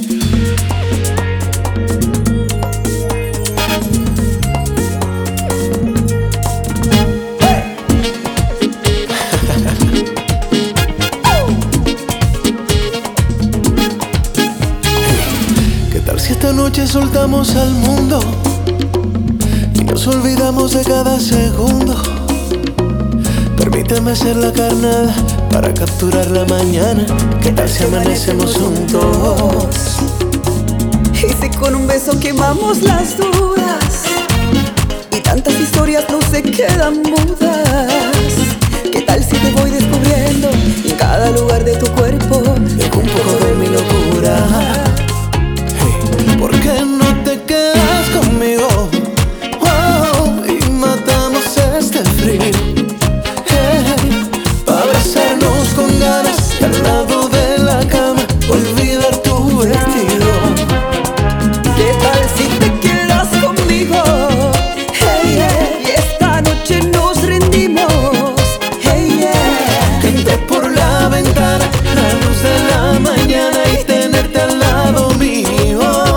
¿Qué tal si esta noche soltamos al mundo y nos olvidamos de cada segundo? Permíteme hacer la carnada para capturar la mañana. ¿Qué tal si amanecemos juntos? Y si con un beso quemamos las dudas y tantas historias no se quedan mudas. ¿Qué tal si te voy descubriendo en cada lugar de tu cuerpo? Dejo un poco de mi locura. Hey, ¿por qué no te quedas conmigo? Oh, y matamos este frío. Hey, para abrazarnos con ganas y al lado de la cama olvidar tu vestido. ¿Qué tal si te quedas conmigo? Hey, yeah. Y esta noche nos rendimos. Hey, yeah. Que entre por la ventana la luz de la mañana y tenerte al lado mío.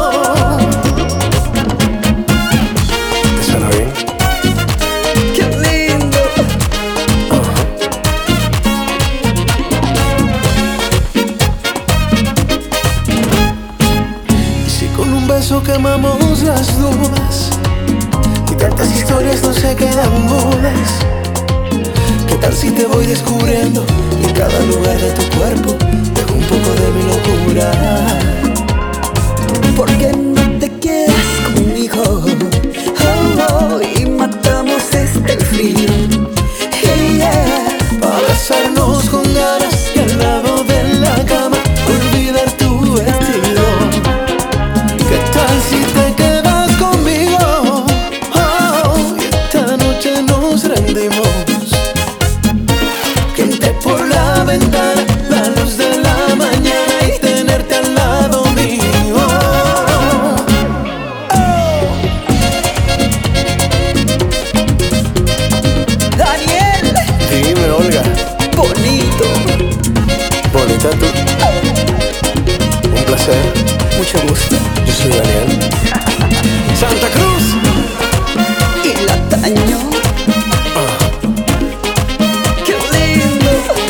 ¿Te suena bien? ¡Qué lindo! Y si con un beso quemamos las dudas y tantas historias no se quedan mudas. ¿Qué tal si te voy descubriendo y en cada lugar de tu cuerpo dejo un poco de mi locura? ¿Por qué no te quedas conmigo? Oh, oh, y matamos este frío. Hey, yeah. Para abrazarnos con ganas y al lado de la cama olvidar tu vestido. ¿Qué tal si te quedas conmigo? Oh, y esta noche nos rendimos. Que entre por la ventana la luz de la mañana y tenerte al lado mío. Daniel, Dime, Olga. bonito. Bonita tú. Un placer. Mucho gusto. Yo soy Daniel. Santa Cruz. Y la taño. ¡Qué lindo!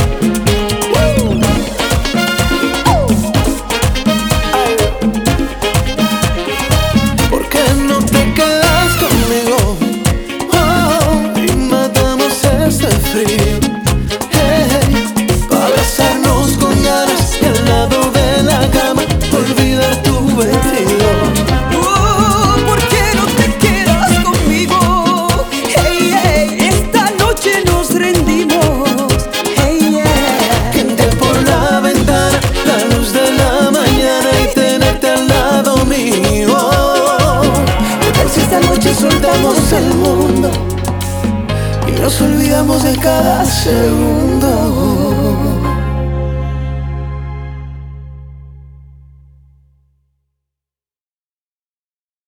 ¿Por qué no te quedas conmigo? Oh, y matamos este frío. Hey, para abrazarnos con ganas y al lado de la cama olvidar tu vestido. ¿Por qué no te quedas conmigo? Hey, hey, esta noche nos rendimos. Hey, yeah. Que entre por la ventana la luz de la mañana y tenerte al lado mío. ¿Qué tal si esta noche soltamos el mundo y nos olvidamos de cada segundo?